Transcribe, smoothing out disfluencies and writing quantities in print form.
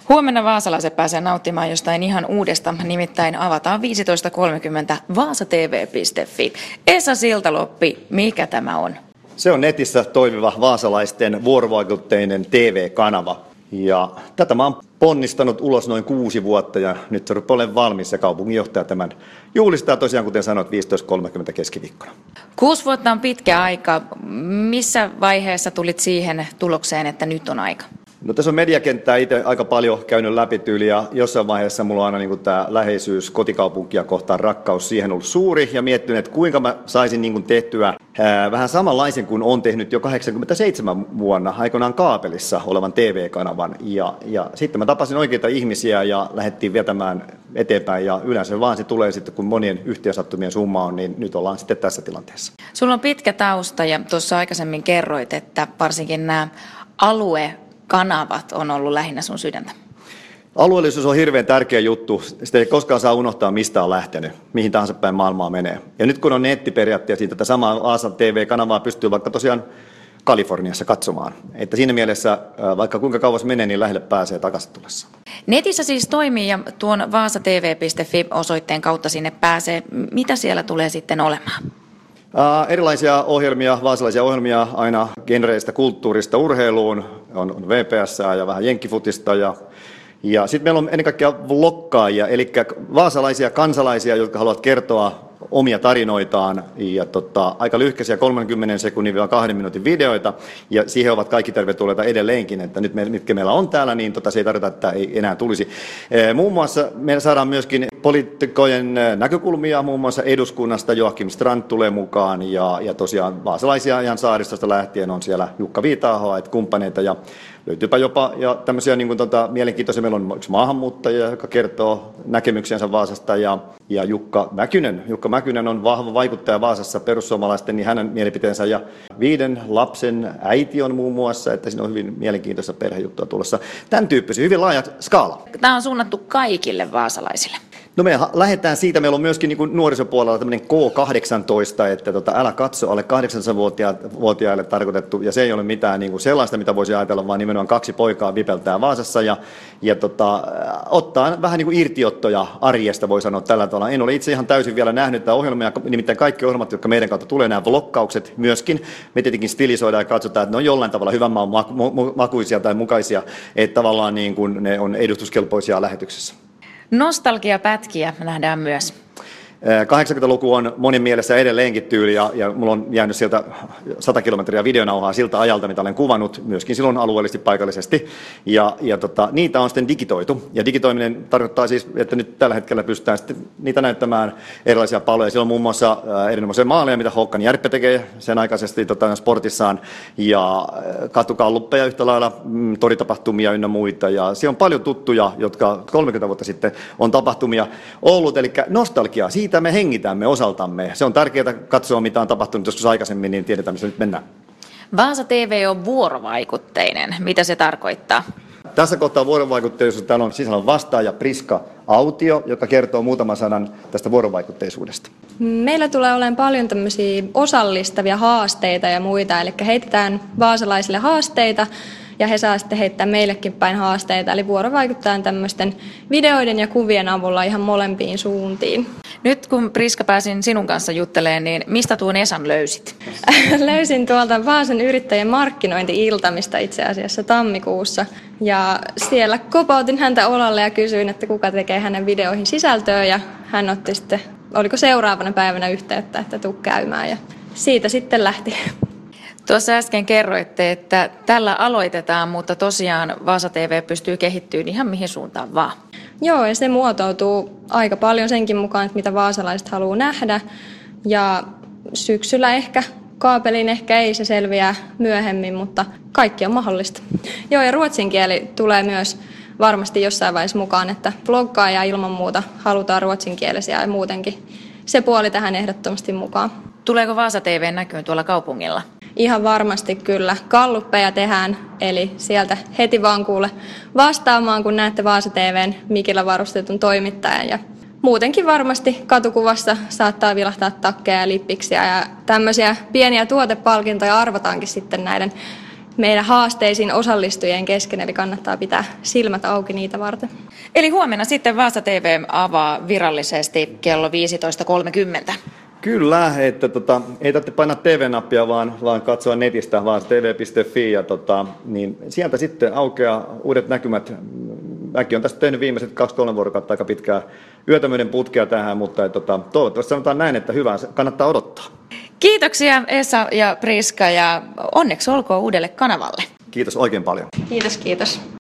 Huomenna vaasalaiset pääsee nauttimaan jostain ihan uudesta, nimittäin avataan 15.30 vaasatv.fi. Esa Siltaloppi, mikä tämä on? Se on netissä toimiva vaasalaisten vuorovaikutteinen TV-kanava. Ja tätä mä oon ponnistanut ulos noin 6 vuotta ja nyt se rupeaa olemaan valmis ja kaupunginjohtaja tämän juhlistaa tosiaan, kuten sanoit, 15.30 keskiviikkona. 6 vuotta on pitkä aika. Missä vaiheessa tulit siihen tulokseen, että nyt on aika? No tässä on mediakenttää itse aika paljon käynyt läpi tyyli ja jossain vaiheessa mulla on aina tämä läheisyys kotikaupunkia kohtaan, rakkaus siihen ollut suuri ja miettinyt, että kuinka mä saisin tehtyä vähän samanlaisen kuin olen tehnyt jo 87 vuonna aikoinaan kaapelissa olevan TV-kanavan ja sitten mä tapasin oikeita ihmisiä ja lähdettiin vetämään eteenpäin ja yleensä vaan se tulee sitten, kun monien yhteensattumien summa on, niin nyt ollaan sitten tässä tilanteessa. Sulla on pitkä tausta ja tuossa aikaisemmin kerroit, että varsinkin nämä aluekanavat on ollut lähinnä sun sydäntä. Alueellisuus on hirveän tärkeä juttu. Sitä ei koskaan saa unohtaa, mistä on lähtenyt, mihin tahansa päin maailmaa menee. Ja nyt kun on nettiperiaatteessa, tätä samaa Vaasa TV-kanavaa pystyy vaikka tosiaan Kaliforniassa katsomaan. Että siinä mielessä, vaikka kuinka kauas menee, niin lähelle pääsee takaisin tulessa. Netissä siis toimii ja tuon vaasatv.fi-osoitteen kautta sinne pääsee. Mitä siellä tulee sitten olemaan? Erilaisia ohjelmia, vaasalaisia ohjelmia aina genreistä, kulttuurista, urheiluun, on VPS ja vähän jenkkifutista ja sitten meillä on ennen kaikkea vloggaajia, eli vaasalaisia kansalaisia, jotka haluavat kertoa omia tarinoitaan ja aika lyhkäisiä 30 sekunnin 2 minuutin videoita ja siihen ovat kaikki tervetulleita edelleenkin, että nyt mitkä meillä on täällä, niin se ei tarkoita, että ei enää tulisi. Muun muassa me saadaan myöskin poliitikkojen näkökulmia, muun muassa eduskunnasta Joakim Strand tulee mukaan ja tosiaan vaasalaisia ihan saaristosta lähtien on siellä Jukka Viita-ahoa, että kumppaneita ja löytyypä jopa ja tämmöisiä mielenkiintoisia. Meillä on yksi maahanmuuttaja, joka kertoo näkemyksensä Vaasasta ja Jukka Mäkynen on vahva vaikuttaja Vaasassa perussuomalaisten, niin hänen mielipiteensä ja 5 lapsen äiti on muun muassa, että siinä on hyvin mielenkiintoista perhejuttua tulossa. Tämän tyyppisiä, hyvin laaja skaala. Tämä on suunnattu kaikille vaasalaisille. No me lähdetään siitä, meillä on myöskin nuorisopuolella tämmöinen K18, että älä katso alle 8-vuotiaille tarkoitettu, ja se ei ole mitään sellaista, mitä voisi ajatella, vaan nimenomaan 2 poikaa vipeltää Vaasassa, ja ottaa vähän irtiottoja arjesta, voi sanoa tällä tavalla. En ole itse ihan täysin vielä nähnyt tätä ohjelmia, nimittäin kaikki ohjelmat, jotka meidän kautta tulee, nämä vloggaukset myöskin, me tietenkin stilisoidaan ja katsotaan, että ne on jollain tavalla hyvän maun makuisia tai mukaisia, että tavallaan ne on edustuskelpoisia lähetyksessä. Nostalgiapätkiä nähdään myös. 80-luku on monin mielessä edelleenkin tyyli ja mulla on jäänyt sieltä 100 kilometriä videonauhaa siltä ajalta, mitä olen kuvannut, myöskin silloin alueellisesti, paikallisesti. Ja niitä on sitten digitoitu. Ja digitoiminen tarkoittaa siis, että nyt tällä hetkellä pystytään sitten niitä näyttämään erilaisia paloja. Siellä on muun muassa erinomaisia maaleja, mitä Håkan Järppe tekee sen aikaisesti sportissaan. Ja katukalluppeja yhtä lailla, toritapahtumia ynnä muita. Ja siellä on paljon tuttuja, jotka 30 vuotta sitten on tapahtumia ollut. Eli nostalgia, siitä me hengitämme osaltamme. Se on tärkeää katsoa, mitä on tapahtunut joskus aikaisemmin, niin tiedetään, missä nyt mennään. Vaasa TV on vuorovaikutteinen. Mitä se tarkoittaa? Tässä kohtaa vuorovaikutteisuus, täällä on sisällä vastaaja Priska Autio, joka kertoo muutaman sanan tästä vuorovaikutteisuudesta. Meillä tulee olemaan paljon tämmöisiä osallistavia haasteita ja muita, eli heitetään vaasalaisille haasteita, ja he saa sitten heittää meillekin päin haasteita, eli vuorovaikutetaan tämmöisten videoiden ja kuvien avulla ihan molempiin suuntiin. Nyt kun Priska pääsin sinun kanssa juttelemaan, niin mistä tuon Esan löysit? Löysin tuolta Vaasan yrittäjien markkinointi-iltamista itse asiassa tammikuussa. Ja siellä kopautin häntä olalle ja kysyin, että kuka tekee hänen videoihin sisältöä. Ja hän otti sitten, oliko seuraavana päivänä yhteyttä, että tuu käymään. Ja siitä sitten lähti. Tuossa äsken kerroitte, että tällä aloitetaan, mutta tosiaan Vaasa TV pystyy kehittymään ihan mihin suuntaan vaan. Joo, ja se muotoutuu aika paljon senkin mukaan, että mitä vaasalaiset haluaa nähdä. Ja syksyllä ehkä, kaapelin ehkä ei, se selviää myöhemmin, mutta kaikki on mahdollista. Joo, ja ruotsin kieli tulee myös varmasti jossain vaiheessa mukaan, että bloggaa ja ilman muuta halutaan ruotsinkielisiä ja muutenkin se puoli tähän ehdottomasti mukaan. Tuleeko Vaasa TV näkyyn tuolla kaupungilla? Ihan varmasti kyllä. Galluppeja tehdään, eli sieltä heti vaan kuule vastaamaan, kun näette Vaasa TVn mikillä varustetun toimittajan. Ja muutenkin varmasti katukuvassa saattaa vilahtaa takkeja ja lippiksiä ja tämmöisiä pieniä tuotepalkintoja arvotaankin sitten näiden meidän haasteisiin osallistujien kesken, eli kannattaa pitää silmät auki niitä varten. Eli huomenna sitten Vaasa TV avaa virallisesti kello 15.30. Kyllä, että ei tarvitse painaa TV-nappia, vaan katsoa netistä vaan tv.fi ja niin sieltä sitten aukeaa uudet näkymät. Mäkin olen tästä tehnyt viimeiset 2-3 vuorokautta aika pitkää yötä myöden putkea tähän, mutta toivottavasti sanotaan näin, että hyvää kannattaa odottaa. Kiitoksia Esa ja Priska ja onneksi olkoon uudelle kanavalle. Kiitos oikein paljon. Kiitos.